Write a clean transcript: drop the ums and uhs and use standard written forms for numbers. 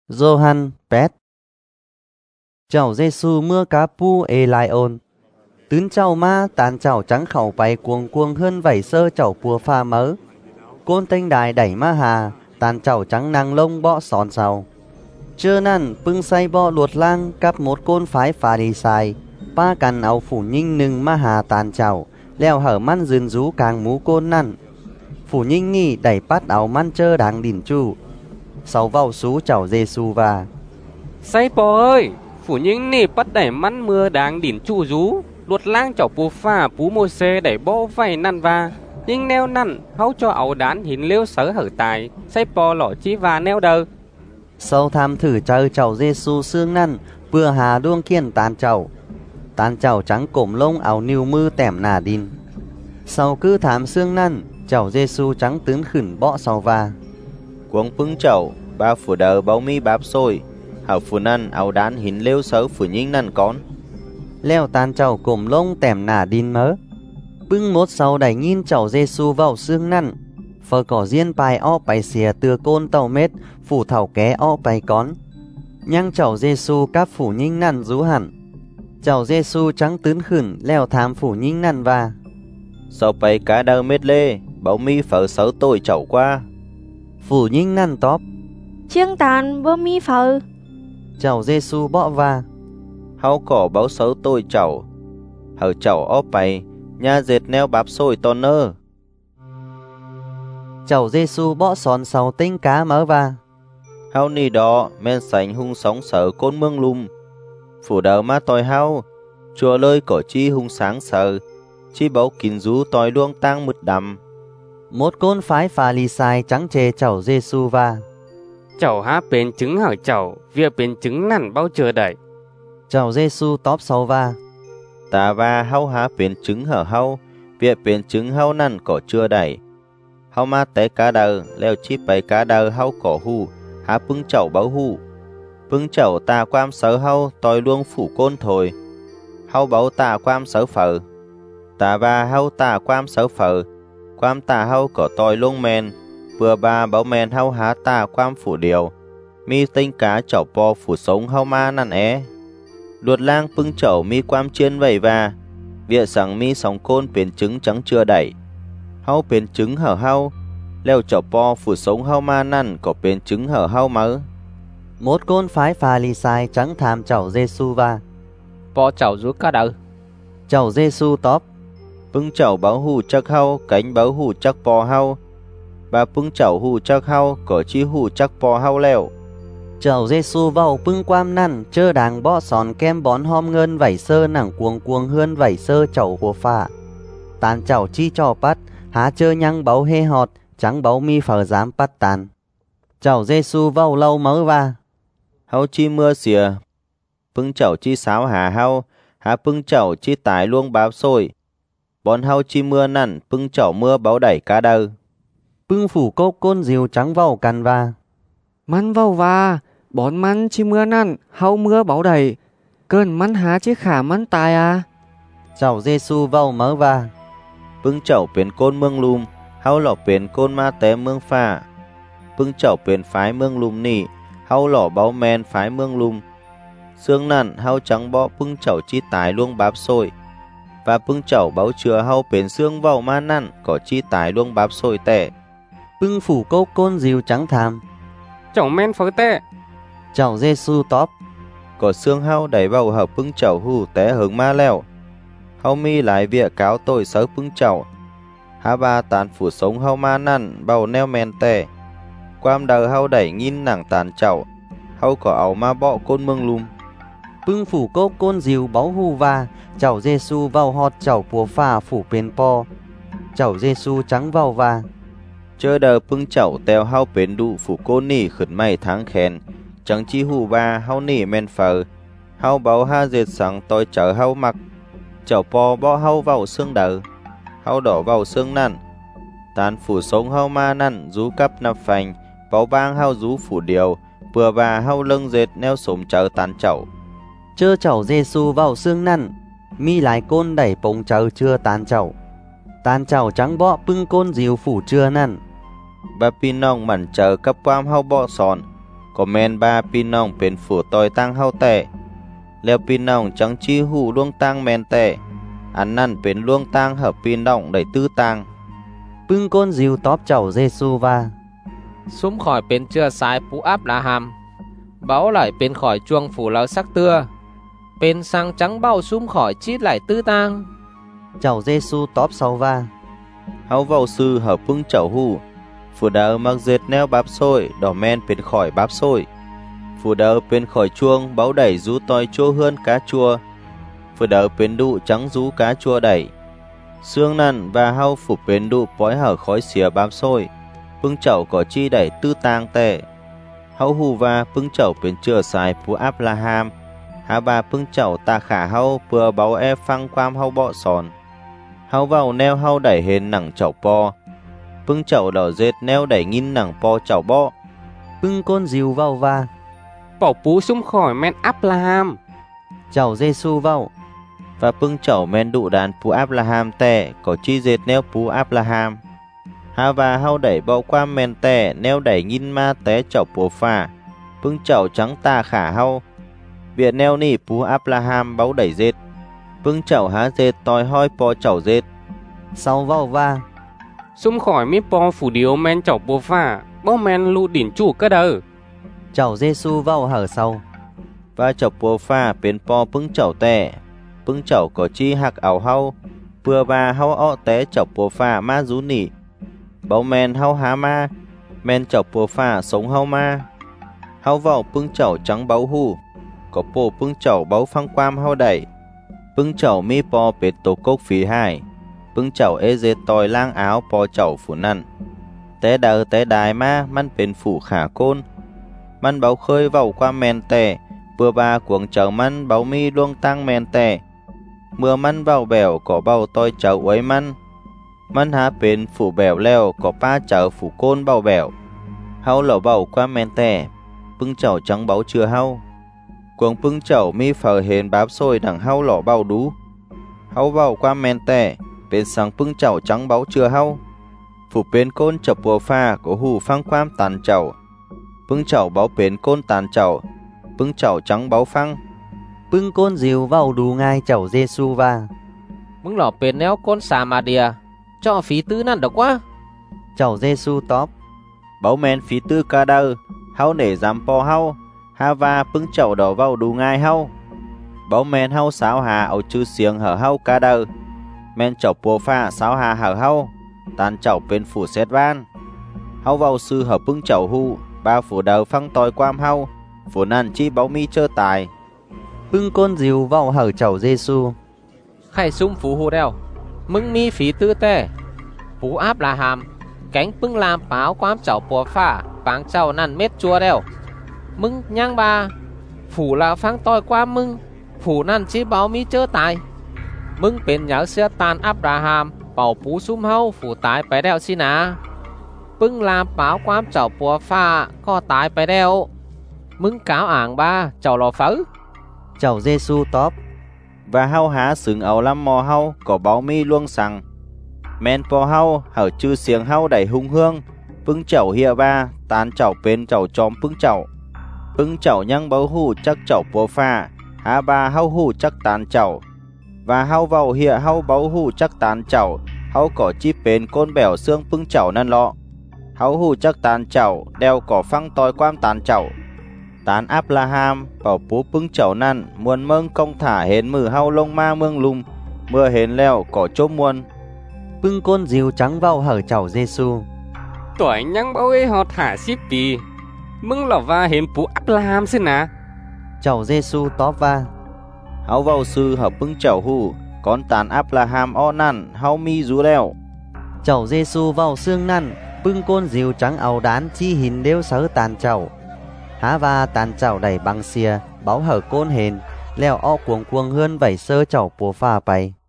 Johann Pet Chào Giêsu mưa cá pu e lai ôn tứ chào ma tàn chào trắng khẩu bay cuồng cuồng hơn vảy sơ chào pua pha mớ côn tinh đài đẩy ma hà tàn chào trắng nàng lông bọ sòn sào chưa năn pưng say bọ luột lang cắp một côn phái phà đi xài ba cằn áo phủ nhinh nừng ma hà tàn chào leo hở man dườn rú càng mú côn năn phủ nhinh nghi đẩy bắt áo man chơ đáng đỉnh chu sau vào xú chào Giêsu và say bò ơi phủ những nỉ bắt đẩy mắn mưa đáng đỉnh trụ rú luột lang chảo pù pha pú mô xê đẩy bó vay năn va nhưng neo năn hấu cho áo đán hình liêu sớ hở tài say bò lỏ chí và neo đờ sau tham thử chơi chào Giêsu xương năn vừa hà đuông kiên tàn chào trắng cổm lông áo niu mư tẻm nà đin sau cứ thám xương năn chào Giêsu trắng tướng khửn bọ sau va cuống pưng chậu ba phủ đờ báu mi báp xôi hảo phủ năn áo đán hình liêu sớ phủ nhinh năn con leo tàn chào cổm lông tẻm nà đin mớ bưng một sau đẩy nhìn chào Giêsu vào xương năn phở cỏ riêng bài o bài xìa tưa côn tàu mết phủ thảo ké o bài con nhang chào Giêsu các phủ nhinh năn rú hẳn chào Giêsu trắng tướng khửn leo thám phủ nhinh năn và sau bài cá đơ mết lê báu mi phở sớ tôi chậu qua phủ nhinh năn tóp chiêng tàn bơ mi phở chào Giêsu bọ va háo cỏ báo sớ tôi chậu hở chậu ó bài nha dệt neo báp xôi to nơ chào Giêsu bọ sòn sau tinh cá mớ va háo ni đó men sánh hung sóng sở côn mương lùm phủ đờ ma tòi háo chùa lơi cỏ chi hung sáng sở chi báu kín rú tòi luông tang mứt đầm một côn phái phà lì sai trắng chê chào Giêsu va chảo há bên trứng hở chảo việc bên trứng năn bao chờ đẩy chào Giêsu tóp sau va ta va háo há bên trứng hở háo việc bên trứng háo năn cỏ chưa đẩy háo ma té cá đờ leo chi bày cá đờ háo cỏ hu há pưng chậu báo hu pưng chậu ta quam sớ háo tòi luông phủ côn thồi háo báo ta quam sớ phở ta va háo ta quam sớ phở quam ta háo cỏ tòi luông men vừa ba báo men háo há ta quam phủ điều mi tinh cá chậu po phủ sống háo ma năn é luột lang pưng chậu mi quam chiên vầy và vịa sẵn mi sóng côn bên trứng trắng chưa đẩy háo bên trứng hở háo leo chậu po phủ sống háo ma năn có bên trứng hở háo mớ một côn phái phà lì sai trắng tham chào Giêsu va bò chảo rú cá đờ chào Giêsu tóp pưng chậu báo hù chắc hao cánh báo hù chắc po hao bà pưng chậu hù chắc hao có chi hù chắc po hao leo chào Giêsu vào pưng quam năn chơ đàng bọ sòn kem bón hom ngân vảy sơ nẳng cuồng cuồng hơn vảy sơ chậu của phà tàn chào chi cho bắt há chơ nhăng báo hê họt trắng báo mi phở dám bắt tàn chào Giêsu vào lâu mớ va hao chi mưa xìa pưng chậu chi sáo hà hao há pưng chậu chi tái luông báp xôi bọn hao chi mưa năn pưng chậu mưa báo đẩy cá đơ pưng phủ cốc côn diều trắng vào cằn va mắn vào va bón mắn chi mưa năn hao mưa báo đầy cơn mắn há chi khả mắn tài à chào Giêsu vào mớ va pưng chậu bên côn mương lùm hao lọ bên côn ma té mương pha pưng chậu bên phái mương lùm nỉ hao lọ báo men phái mương lùm xương năn hao trắng bọ pưng chậu chi tái luông báp xôi và pưng chậu báo chừa hao bên xương vào ma năn có chi tái luông báp xôi tệ pưng phủ cốc côn diều trắng tham chảo men phở tệ chào Giêsu tóp có xương hao đẩy vào hợp pưng chậu hù té hướng ma leo hao mi lại vịa cáo tôi sớ pưng chậu há ba tàn phủ sống hao ma năn bầu neo men tệ quam đờ hao đẩy nghìn nàng tàn chậu hao có áo ma bọ côn mương lùm pưng phủ cốc côn diều báo hù va chào Giêsu vào họt chào pùa phà phủ bên po chào Giêsu trắng vào va chơ đờ pưng chậu tèo hao bến đụ phủ côn nỉ khẩn mày tháng khen chẳng chi hù ba hao nỉ men phở hao báo ha dệt sáng tôi chở hao mặc chậu po bọ hao vào xương đờ hao đỏ vào xương năn tàn phủ sống hao ma năn rú cắp nắp phành báo bang hao rú phủ điều vừa bà hao lưng dệt neo sổm chở tàn chậu chơ chào Giêsu vào xương năn mi lại côn đẩy bông chở chưa tàn chậu trắng bọ pưng côn diều phủ chưa năn bà pi nong mẩn chở cắp quam hao bọ sòn có men ba pin nongเป็นฝูตอยตั้งเฮาแต่แล้วพี่น้องจังชี้หูล่วงตั้งแมนแต่อันนั่นเป็นล่วงตั้งเหบพี่น้องได้ตื้อตั้ง Bưng côn dìu tóp chầu Giê-xu va. Xúm khỏi bên chưa sai Pú Áp La Hàm, báo lại bên khỏi chuông phủ lão sắc tưa, bên sang trắng bao xúm khỏi chít lại tư tang. Chầu Giê-xu tóp sau va. Háo vào sư hợp bưng chầu hù, phủ đỡ mặc dệt neo bắp xôi, đỏ men bên khỏi bắp xôi. Phủ đỡ bên khỏi chuông báo đẩy rú toi chua hơn cá chua. Phủ đỡ bên đụ trắng rú cá chua đẩy. Xương nằn và hao phủ bên đụ bói hở khói xìa bám xôi. Bưng chậu có chi đẩy tư tang tệ. Hao hù và bưng chậu bên chừa xài Pú Áp La Hàm. Há bà bưng chậu ta khả hao bừa báo e phăng quam hao bọ sòn. Hao vào neo hao đẩy hên nặng chậu po. Bưng chậu đỏ dệt neo đẩy nghìn nặng po chậu bọ. Bưng côn dìu vào va. Bảo Pú xúm khỏi men Áp La Hàm. Chầu Giê-xu vào. Và bưng chậu men đụ đàn Pú Áp La Hàm tệ có chi dệt neo Pú Áp La Hàm. Há và hao đẩy bao qua men tệ neo đẩy nghìn ma té chậu bùa phà. Bưng chậu trắng ta khả hao. Viện neo nì Pú Áp La Hàm báo đẩy dệt. Bưng chậu há dệt toi hoi po chậu dệt. Sau vào va. Xúm khỏi mi po phủ điếu men chậu bùa phà, bao men lụ đỉnh chủ cơ đờ. Chầu Giê-xu vào hở sau. Và chậu bùa phà bên po bưng chậu tệ. Bưng chậu có chi hạc ảo hao. Bừa và hao ọ té chậu bùa phà ma rú nỉ. Báo men hao há ma. Men chậu bùa phà sống hao ma. Hao vào bưng chậu trắng báo hù. Có bộ bưng chậu báo phăng quam hao đẩy. Bưng chậu mi po bệt tổ cốc phí hai. Bưng chậu ê dệt tòi lang áo po chậu phủ năn. Té đờ té đài ma man bên phủ khả côn. Man báo khơi vào qua men tè. Bừa ba cuồng chậu man báo mi luông tăng men tè. Mưa man vào bèo có bao tôi chậu ấy man. Man há bên phủ bèo leo có ba chậu phủ côn bao bèo. Hao lẩu bầu qua men tè. Bưng chậu trắng báo chưa hao. Cuồng bưng chậu mi phở hền bám xôi đằng hao lỏ bao đú. Hao vào qua men tè. Bên sang bưng chậu trắng báo chưa hao. Phủ bên côn chậu bùa pha có hù phăng quam tàn chậu. Bưng chậu báo bên côn tàn chậu. Bưng chậu trắng báo phăng. Bưng côn dìu vào đủ ngai chầu Giê-xu va. Mưng lỏ bên néo con xà mà đìa, cho phí tư năn được quá. Chầu Giê-xu tóp. Báo men phí tư ca đơ. Hao nể dám po hao. Ha va bưng chậu đỏ vào đủ ngai hao. Báo men hao sáo hà ẩu chư xiềng hở hao ca đơ. Men chậu bùa pha sáo hà hở hao. Tàn chậu bên phủ xét van. Hao vào sư hợp bưng chậu hù. Ba phủ đầu phăng tòi quam hao. Phủ năn chi báo mi chơ tài. Bưng côn dìu vào hở chầu Giê-xu. Khai xung phú hù đeo, mưng mi phí tư tê. Pú Áp La Hàm, cánh bưng làm báo quám chậu bùa phả, báng chậu năn mết chua đeo. Mưng nhang ba, phủ là phăng tòi qua mưng, phủ năn chi báo mi chơ tài. Mưng bên nhớ xưa tàn Áp La Hàm, bảo Pú xung hâu phủ tái bái đeo xin à. Bưng làm báo quám chậu bùa phả, có tái bái đeo. Mưng cáo ảng ba, chậu lò phớ. Chầu Giê-xu tóp. Và hao há sừng áo lăm mò hao có báo mi luông sằng. Men po hao hở chư xiềng hao đẩy hung hương. Bưng chậu hìa ba tán chậu bên chậu chóm bưng chậu. Bưng chậu nhăng báo hù chắc chậu bùa pha. Há ba hao hù chắc tán chậu. Và hao vào hìa hao báo hù chắc tán chậu. Hao có chi bên côn bèo xương bưng chậu năn lọ. Hao hù chắc tán chậu đeo có phăng toi quam tán chậu. Tán Áp La Hàm bảo Pú bưng chậu năn muôn mương công thả hến mử hao lông ma mương lùm. Mưa hến leo có chốt muôn. Bưng côn dìu trắng vào hở chầu Giê-xu. Tuổi nhăng bao ấy họ thả ship bì. Mưng lỏ va hến Pú Áp La Hàm xin à. Chầu Giê-xu tóp va. Hao vào sư hợp bưng chậu hù. Con tán Áp La Hàm o năn hao mi rú leo. Chầu Giê-xu vào xương năn. Bưng côn dìu trắng áo đán chi hình đeo sớ tàn chậu. Há va tàn chậu đẩy bằng xìa báo hở côn hền. Leo o cuồng cuồng hơn vảy sơ chậu bùa pha bay.